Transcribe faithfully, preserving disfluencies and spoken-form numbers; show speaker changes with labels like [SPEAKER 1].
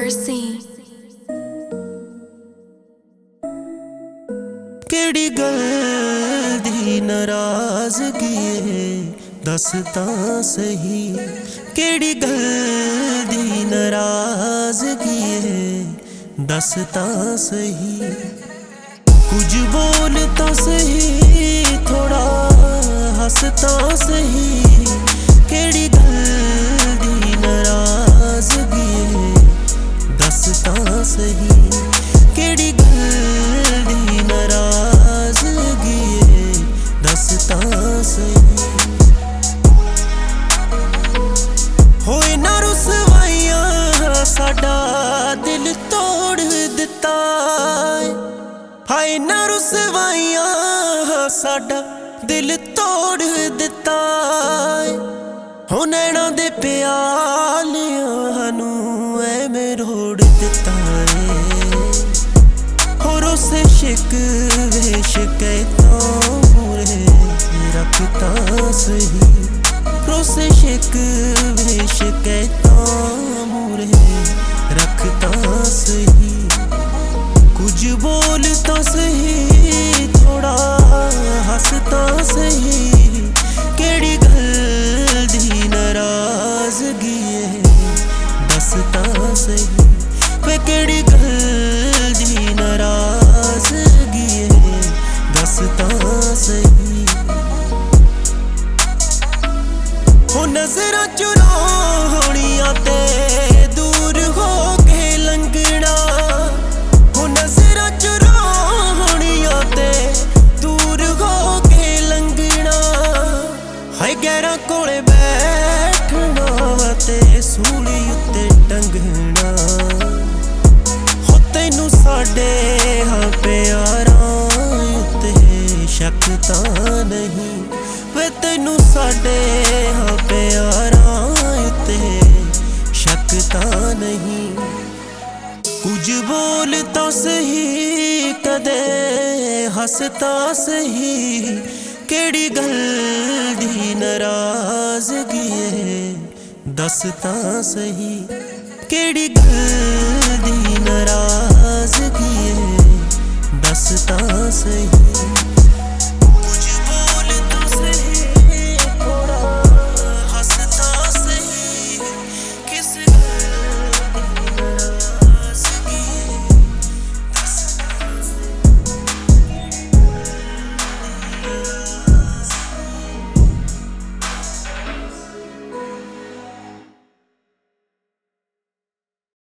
[SPEAKER 1] Mercy.
[SPEAKER 2] केड़ी गल दी नाराज़गी है दस तां सही। केड़ी गल दी नाराज़गी है दस तां सही। कुछ बोल तां सही थोड़ा हस तां सही। केड़ी गल दी नाराज़गी है दस तां सही। केड़ी गल दी नाराज़गी है दस तां सही। होए ना रुसवाइयां साडा दिल तोड़ दिता। हाय ना रुसवाइयां साडा दिल तोड़ दिता। हो नैना दे प्यालियां नू ऐवें रोड़ दिता है। हो रोसे शिकवे शिकायतां मूरे रखता सही। रोसे शिकवे शिकायतां मूरे रखता सही। कुछ बोलता सही थोड़ा हंसता सही। केड़ी गल दी नाराज़गी है दसता सही। वे केड़ी गल दी नाराज़गी है दसता सही। हो नज़रां चुराउणियां ते दूर हो के लंघना। हो नज़रां चुराउणियां ते दूर हो के लंघना। हाय गैरां कोले बैठना ते सूली उत्ते टंगना। हो तैनू साडे हाँ प्यारां उत्ते शक तां नहीं। वे तैनू साडे हाँ प्यारां उत्ते शक तां नहीं। कुछ बोलता सही कदे हंसता सही। केड़ी गल दी नाराज़गी है दसता सही। केड़ी गल दी नाराज़गी है दसता सही।